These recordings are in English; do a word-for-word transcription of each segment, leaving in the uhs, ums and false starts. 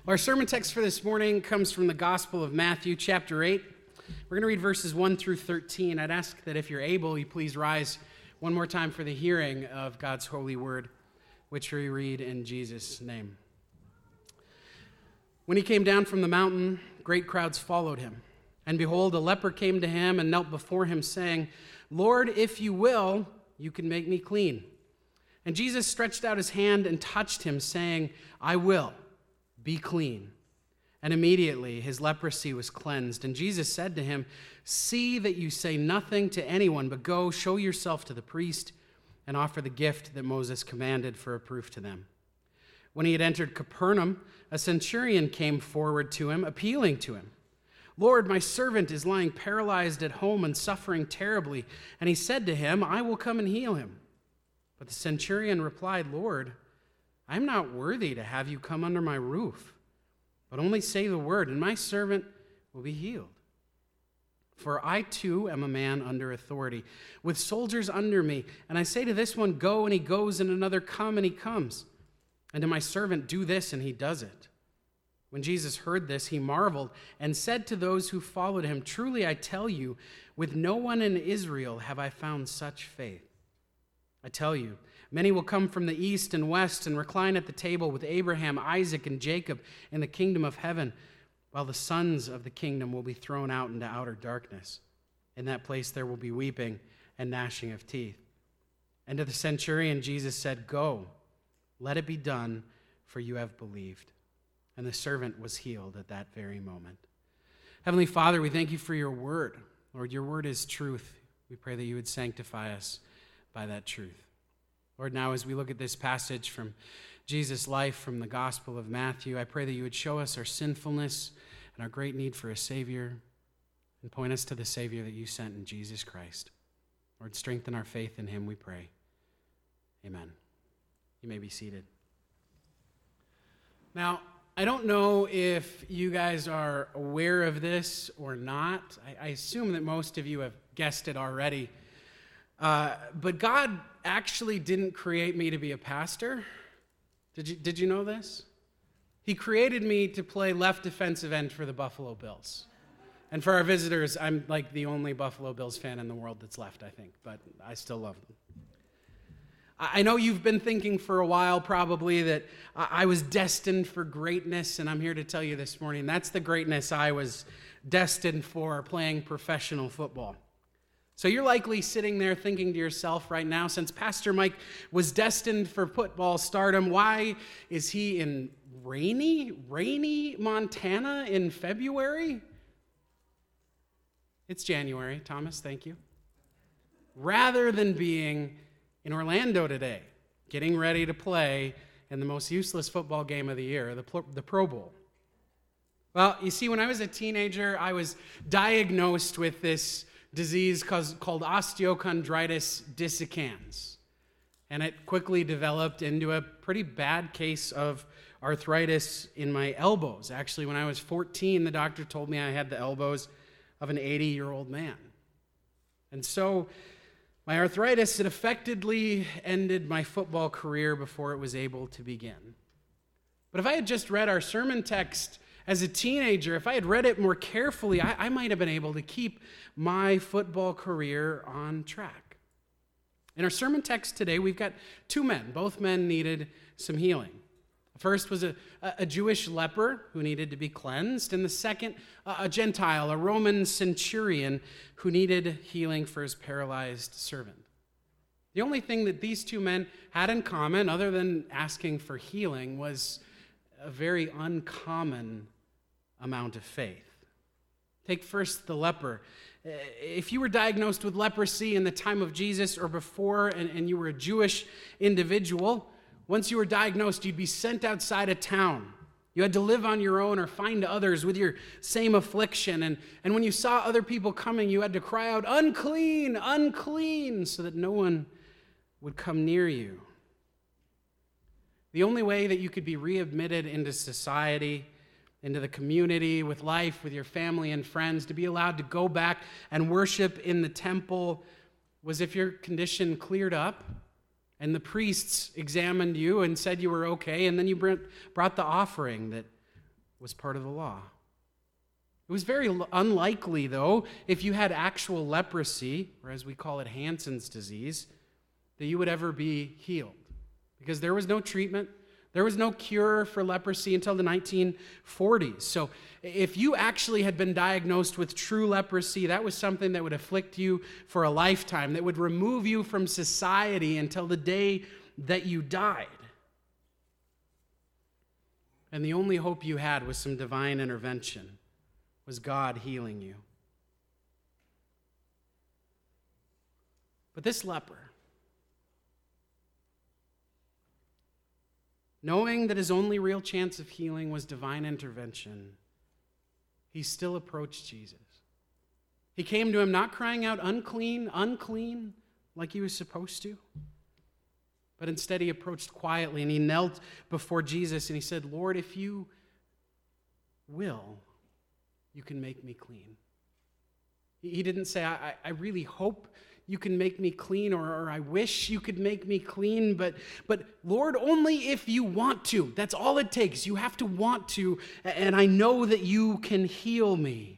Our sermon text for this morning comes from the Gospel of Matthew, chapter eight. We're going to read verses one through thirteen. I'd ask that if you're able, you please rise one more time for the hearing of God's holy word, which we read in Jesus' name. When he came down from the mountain, great crowds followed him. And behold, a leper came to him and knelt before him, saying, "Lord, if you will, you can make me clean." And Jesus stretched out his hand and touched him, saying, "I will. Be clean." And immediately his leprosy was cleansed. And Jesus said to him, "See that you say nothing to anyone, but go, show yourself to the priest, and offer the gift that Moses commanded for a proof to them." When he had entered Capernaum, a centurion came forward to him, appealing to him. "Lord, my servant is lying paralyzed at home and suffering terribly." And he said to him, "I will come and heal him." But the centurion replied, "Lord, I am not worthy to have you come under my roof, but only say the word, and my servant will be healed. For I too am a man under authority, with soldiers under me, and I say to this one, 'Go,' and he goes, and another, 'Come,' and he comes. And to my servant, 'Do this,' and he does it." When Jesus heard this, he marveled and said to those who followed him, "Truly I tell you, with no one in Israel have I found such faith. I tell you, many will come from the east and west and recline at the table with Abraham, Isaac, and Jacob in the kingdom of heaven, while the sons of the kingdom will be thrown out into outer darkness. In that place there will be weeping and gnashing of teeth." And to the centurion Jesus said, "Go, let it be done, for you have believed." And the servant was healed at that very moment. Heavenly Father, we thank you for your word. Lord, your word is truth. We pray that you would sanctify us by that truth. Lord, now as we look at this passage from Jesus' life from the Gospel of Matthew, I pray that you would show us our sinfulness and our great need for a Savior, and point us to the Savior that you sent in Jesus Christ. Lord, strengthen our faith in him, we pray. Amen. You may be seated. Now, I don't know if you guys are aware of this or not. I, I assume that most of you have guessed it already. Uh, but God actually didn't create me to be a pastor. Did you, did you know this? He created me to play left defensive end for the Buffalo Bills. And for our visitors, I'm like the only Buffalo Bills fan in the world that's left, I think, but I still love them. I know you've been thinking for a while probably that I was destined for greatness, and I'm here to tell you this morning that's the greatness I was destined for, playing professional football. So you're likely sitting there thinking to yourself right now, since Pastor Mike was destined for football stardom, why is he in rainy, rainy Montana in February? It's January, Thomas, thank you. Rather than being in Orlando today, getting ready to play in the most useless football game of the year, the, the Pro Bowl. Well, you see, when I was a teenager, I was diagnosed with this disease called osteochondritis dissecans. And it quickly developed into a pretty bad case of arthritis in my elbows. Actually, when I was fourteen, the doctor told me I had the elbows of an eighty-year-old man. And so my arthritis had effectively ended my football career before it was able to begin. But if I had just read our sermon text as a teenager, if I had read it more carefully, I, I might have been able to keep my football career on track. In our sermon text today, we've got two men. Both men needed some healing. The first was a, a Jewish leper who needed to be cleansed, and the second, a Gentile, a Roman centurion who needed healing for his paralyzed servant. The only thing that these two men had in common, other than asking for healing, was a very uncommon amount of faith. Take first the leper. If you were diagnosed with leprosy in the time of Jesus or before, and, and you were a Jewish individual, once you were diagnosed, you'd be sent outside of town. You had to live on your own or find others with your same affliction. And, and when you saw other people coming, you had to cry out, "Unclean, unclean," so that no one would come near you. The only way that you could be readmitted into society, into the community, with life, with your family and friends, to be allowed to go back and worship in the temple, was if your condition cleared up and the priests examined you and said you were okay, and then you brought the offering that was part of the law. It was very unlikely, though, if you had actual leprosy, or as we call it, Hansen's disease, that you would ever be healed. Because there was no treatment, there was no cure for leprosy until the nineteen forties. So if you actually had been diagnosed with true leprosy, that was something that would afflict you for a lifetime, that would remove you from society until the day that you died. And the only hope you had was some divine intervention, was God healing you. But this leper, knowing that his only real chance of healing was divine intervention, he still approached Jesus. He came to him not crying out, unclean, unclean, like he was supposed to, but instead he approached quietly and he knelt before Jesus and he said, Lord, if you will, you can make me clean. He didn't say, I, I really hope you can make me clean, or, or I wish you could make me clean, but, but Lord, only if you want to. That's all it takes. You have to want to, and I know that you can heal me.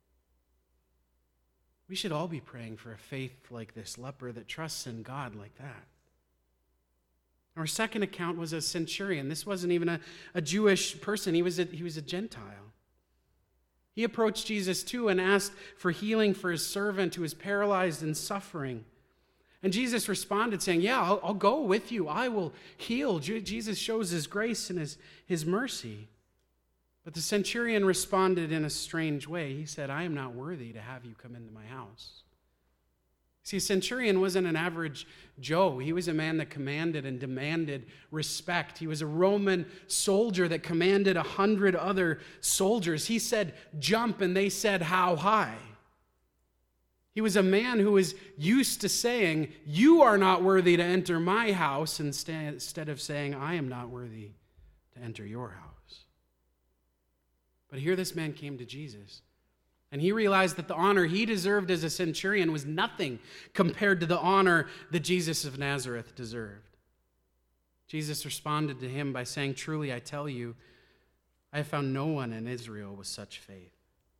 We should all be praying for a faith like this leper that trusts in God like that. Our second account was a centurion. This wasn't even a, a Jewish person. He was a, he was a Gentile. He approached Jesus too and asked for healing for his servant who was paralyzed and suffering. And Jesus responded saying, yeah, I'll, I'll go with you. I will heal. Jesus shows his grace and his, his mercy. But the centurion responded in a strange way. He said, I am not worthy to have you come into my house. See, a centurion wasn't an average Joe. He was a man that commanded and demanded respect. He was a Roman soldier that commanded a hundred other soldiers. He said, jump, and they said, how high? He was a man who was used to saying, you are not worthy to enter my house, instead of saying, I am not worthy to enter your house. But here this man came to Jesus. And he realized that the honor he deserved as a centurion was nothing compared to the honor that Jesus of Nazareth deserved. Jesus responded to him by saying, truly, I tell you, I have found no one in Israel with such faith.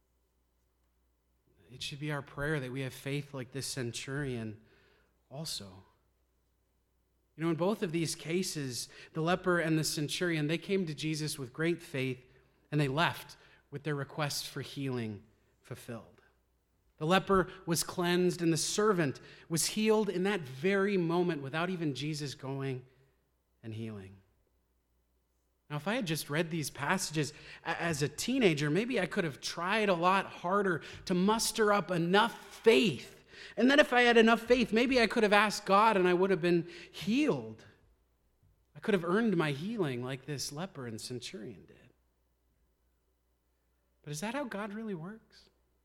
It should be our prayer that we have faith like this centurion also. You know, in both of these cases, the leper and the centurion, they came to Jesus with great faith, and they left with their request for healing fulfilled. The leper was cleansed and the servant was healed in that very moment without even Jesus going and healing. Now, if I had just read these passages as a teenager, maybe I could have tried a lot harder to muster up enough faith. And then if I had enough faith, maybe I could have asked God and I would have been healed. I could have earned my healing like this leper and centurion did. But is that how God really works?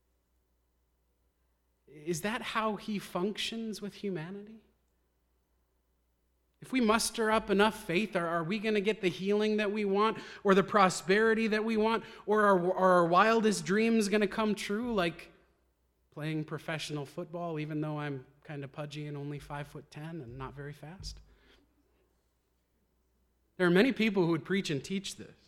Is that how he functions with humanity? If we muster up enough faith, are, are we going to get the healing that we want, or the prosperity that we want, or are, are our wildest dreams going to come true, like playing professional football, even though I'm kind of pudgy and only five foot ten and not very fast? There are many people who would preach and teach this.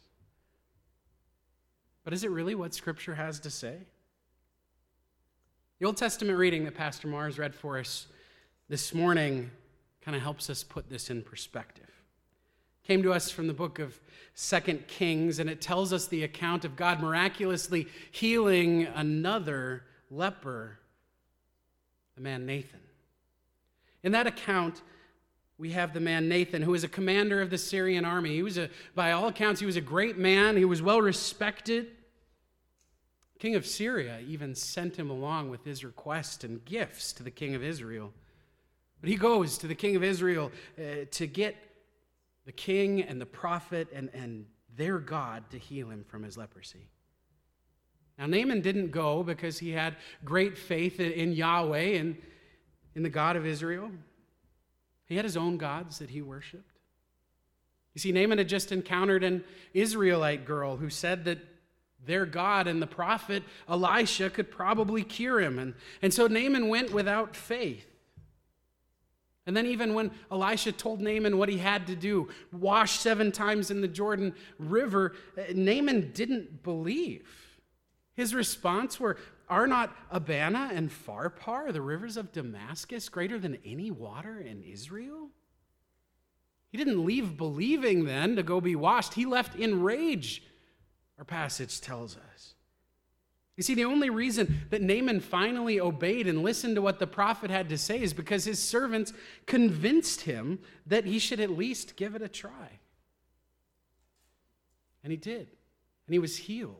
But is it really what Scripture has to say? The Old Testament reading that Pastor Mars read for us this morning kind of helps us put this in perspective. It came to us from the book of Second Kings, and it tells us the account of God miraculously healing another leper, the man Nathan. In that account, we have the man Nathan, who was a commander of the Syrian army. He was a, by all accounts, he was a great man. He was well respected. King of Syria even sent him along with his request and gifts to the king of Israel. But he goes to the king of Israel uh, to get the king and the prophet and, and their God to heal him from his leprosy. Now, Naaman didn't go because he had great faith in Yahweh and in the God of Israel. He had his own gods that he worshiped. You see, Naaman had just encountered an Israelite girl who said that their God and the prophet Elisha could probably cure him. And, and so Naaman went without faith. And then even when Elisha told Naaman what he had to do, wash seven times in the Jordan River, Naaman didn't believe. His response were, are not Abana and Pharpar, the rivers of Damascus, greater than any water in Israel? He didn't leave believing then to go be washed. He left in rage, our passage tells us. You see, the only reason that Naaman finally obeyed and listened to what the prophet had to say is because his servants convinced him that he should at least give it a try. And he did. And he was healed.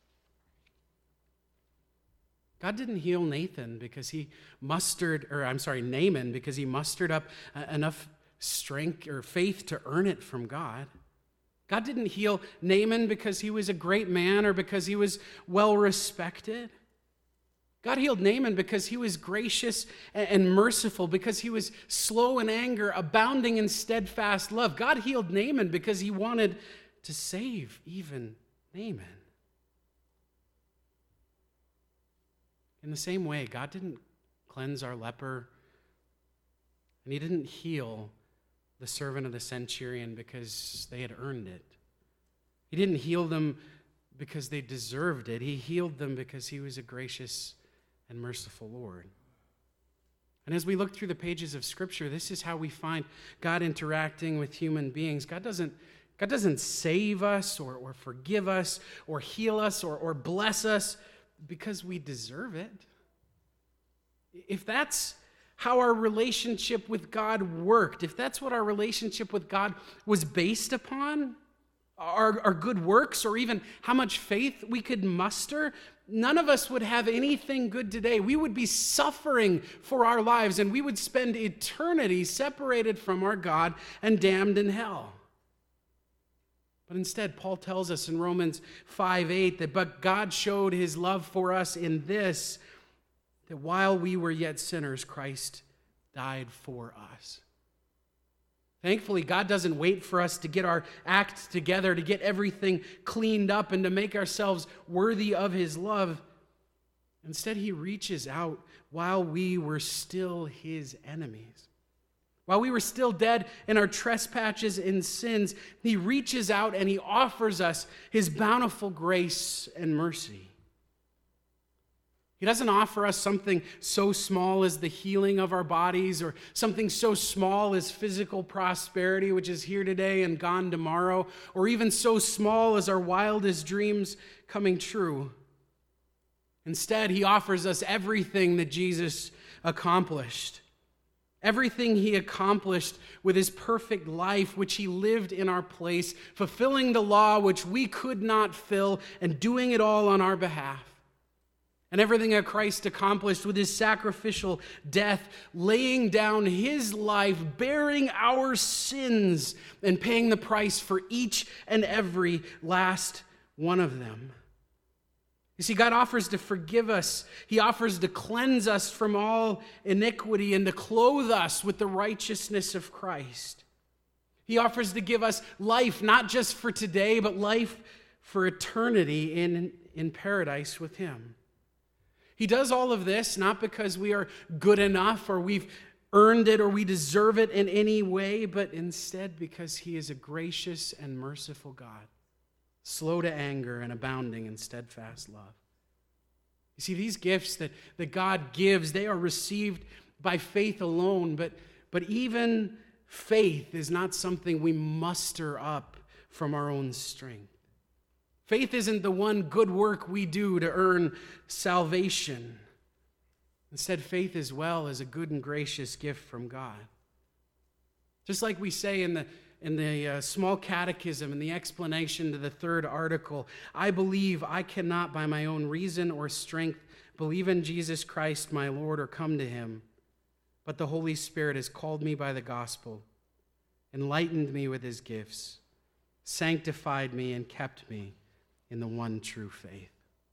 God didn't heal Nathan because he mustered, or I'm sorry, Naaman, because he mustered up uh, enough strength or faith to earn it from God. God didn't heal Naaman because he was a great man or because he was well respected. God healed Naaman because he was gracious and merciful, because he was slow in anger, abounding in steadfast love. God healed Naaman because he wanted to save even Naaman. In the same way, God didn't cleanse our leper, and he didn't heal the servant of the centurion because they had earned it. He didn't heal them because they deserved it. He healed them because he was a gracious and merciful Lord. And as we look through the pages of Scripture, this is how we find God interacting with human beings. God doesn't, God doesn't save us or, or forgive us or heal us or, or bless us because we deserve it. If that's how our relationship with God worked, if that's what our relationship with God was based upon, our, our good works or even how much faith we could muster, none of us would have anything good today. We would be suffering for our lives, and we would spend eternity separated from our God and damned in hell. But instead, Paul tells us in Romans five eight that, but God showed his love for us in this, that while we were yet sinners, Christ died for us. Thankfully, God doesn't wait for us to get our act together, to get everything cleaned up, and to make ourselves worthy of his love. Instead, he reaches out while we were still his enemies. While we were still dead in our trespasses and sins, he reaches out and he offers us his bountiful grace and mercy. He doesn't offer us something so small as the healing of our bodies or something so small as physical prosperity, which is here today and gone tomorrow, or even so small as our wildest dreams coming true. Instead, he offers us everything that Jesus accomplished. Everything he accomplished with his perfect life, which he lived in our place, fulfilling the law which we could not fill, and doing it all on our behalf. And everything that Christ accomplished with his sacrificial death, laying down his life, bearing our sins, and paying the price for each and every last one of them. You see, God offers to forgive us. He offers to cleanse us from all iniquity and to clothe us with the righteousness of Christ. He offers to give us life, not just for today, but life for eternity in, in paradise with him. He does all of this not because we are good enough or we've earned it or we deserve it in any way, but instead because he is a gracious and merciful God, slow to anger and abounding in steadfast love. You see, these gifts that, that God gives, they are received by faith alone, but, but even faith is not something we muster up from our own strength. Faith isn't the one good work we do to earn salvation. Instead, faith as well is a good and gracious gift from God. Just like we say in the, in the uh, small catechism, in the explanation to the third article, I believe I cannot by my own reason or strength believe in Jesus Christ my Lord or come to him, but the Holy Spirit has called me by the gospel, enlightened me with his gifts, sanctified me and kept me in the one true faith. You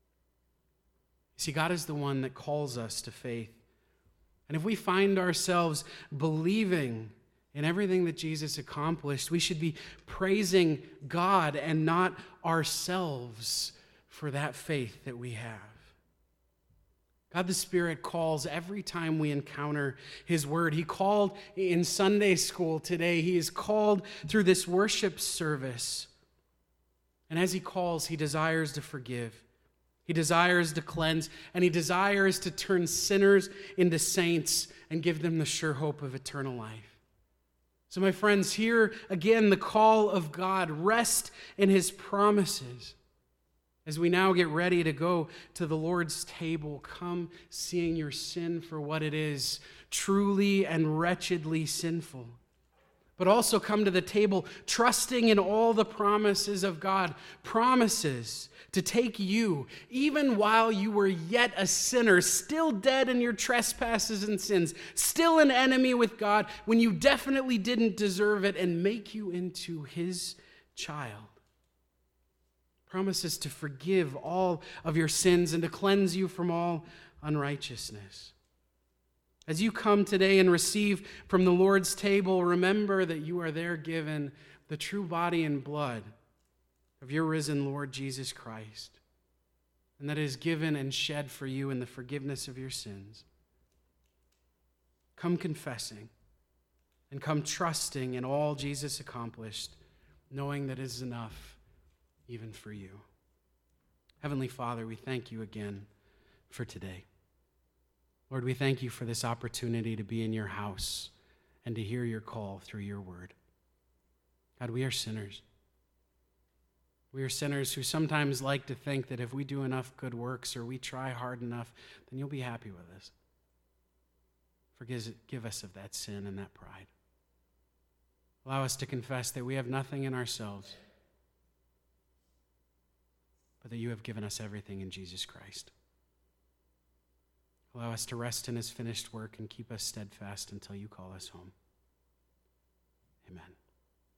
see, God is the one that calls us to faith. And if we find ourselves believing in everything that Jesus accomplished, we should be praising God and not ourselves for that faith that we have. God the Spirit calls every time we encounter his word. He called in Sunday school today. He is called through this worship service. And as he calls, he desires to forgive. He desires to cleanse, and he desires to turn sinners into saints and give them the sure hope of eternal life. So my friends, hear again the call of God. Rest in his promises. As we now get ready to go to the Lord's table, come seeing your sin for what it is, truly and wretchedly sinful. But also come to the table trusting in all the promises of God, promises to take you, even while you were yet a sinner, still dead in your trespasses and sins, still an enemy with God, when you definitely didn't deserve it, and make you into his child. Promises to forgive all of your sins and to cleanse you from all unrighteousness. As you come today and receive from the Lord's table, remember that you are there given the true body and blood of your risen Lord Jesus Christ, and that it is given and shed for you in the forgiveness of your sins. Come confessing and come trusting in all Jesus accomplished, knowing that it is enough even for you. Heavenly Father, we thank you again for today. Lord, we thank you for this opportunity to be in your house and to hear your call through your word. God, we are sinners. We are sinners who sometimes like to think that if we do enough good works or we try hard enough, then you'll be happy with us. Forgive give us of that sin and that pride. Allow us to confess that we have nothing in ourselves, but that you have given us everything in Jesus Christ. Allow us to rest in his finished work and keep us steadfast until you call us home. Amen.